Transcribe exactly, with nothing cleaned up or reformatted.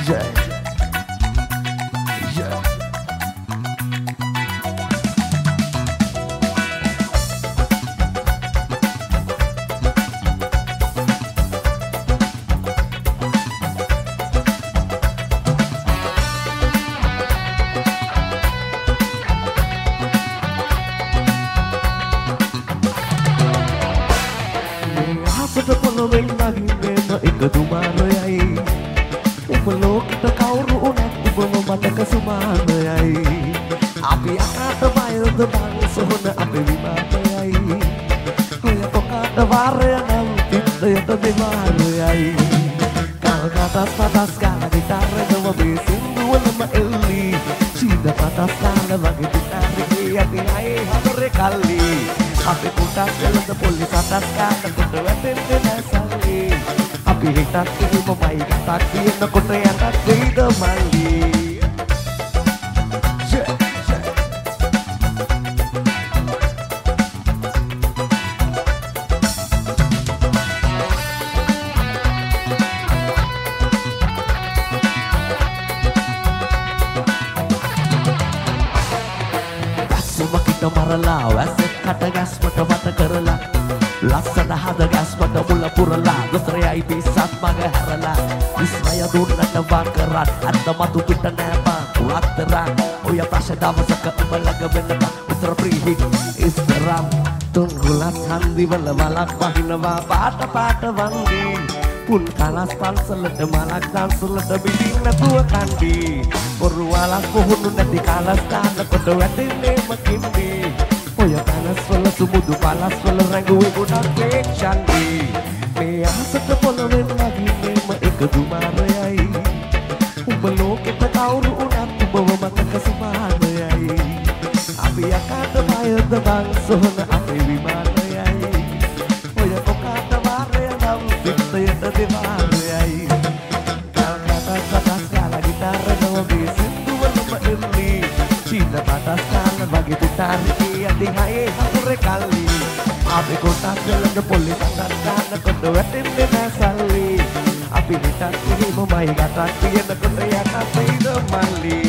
Yeah. Yeah. Ahasට පොළොවෙන් නගින්නේම එකදුමානයයි උඹ ලෝකෙට කවුරු වුණත් උඹම මතක සුමානයයි අපි අකට බයද බං සොහන අපේ විමානයයි ඔය පොකට වාරය නම් තිත්තයට දෙමානයයි කල්ගතස් පතස් ගාන ගිටාරෙදම මේ සින්දුවලම එල්ලි සීද පතස් ගාන වගේ ගිටාරේ යටි අයේ හතරේ කල්ලි අපි පුටක් වෙලඳ පොල්ලි සතස් ගාන කොට වැටෙන්නේ නැසල්ලි අපි හිතක් කිව්ව මයි ගතක් කියනකොට යටත් වෙයිද මල්ලි මරලා වැස්සෙක් කට ගැස්මට වට කරලා ලස්සන හද ගැස්මට මුල පුරලා දොස්තරයයි පිස්සත් මග හැරලා විස්මය දුන්නට වා කරත් අත්ත මතු පිට නෑ බං අත්තරන් ඔය ප්‍රශ්න දවසක උඹ ළඟ වෙනකම් උතර ප්‍රීහික් ඉස්තරම් තුන්ගුලත් හන්දිවල වලක් වහිනවා පාට පාට වන්දී පුන් කලස් පන්සලට මලක් දන්සලට බිලින් නැතුව කණ්ඩි පොරු වලක් පුහුණු නැති කලස් දානකොට වැටෙන්නේ මකින්දි ඔය කලස් වල සුමුදු පලස් වල රැඟුවේ ගොඩක් වේක්ෂන්දි මේ අහසට පොළොවෙන් නගින්නේම එකදුමානයයි උඹ ලෝකෙට කවුරු වුණත් උඹව මතක සුමානයයි අපි යකාට බයද බං සොහන අපේ විමානයයි ඔය පොකට වාරය නම් පිටයට දෙමානයයි කල්ගතස් පතස් ගාන ගිටාරෙදම මේ සින්දුවලම එල්ලි සීද පතස් ගාන වගේ ගිටාරේ යටි අයේ හතරේ කල්ලි අපි කොටක් වෙලඳ පොල්ලි සතස් ගාන කොට වැටෙන්නේ නැසල්ලි අපි හිතක් කිව්ව මයි ගතක් කියනකොට යටත් වෙයිද මල්ලි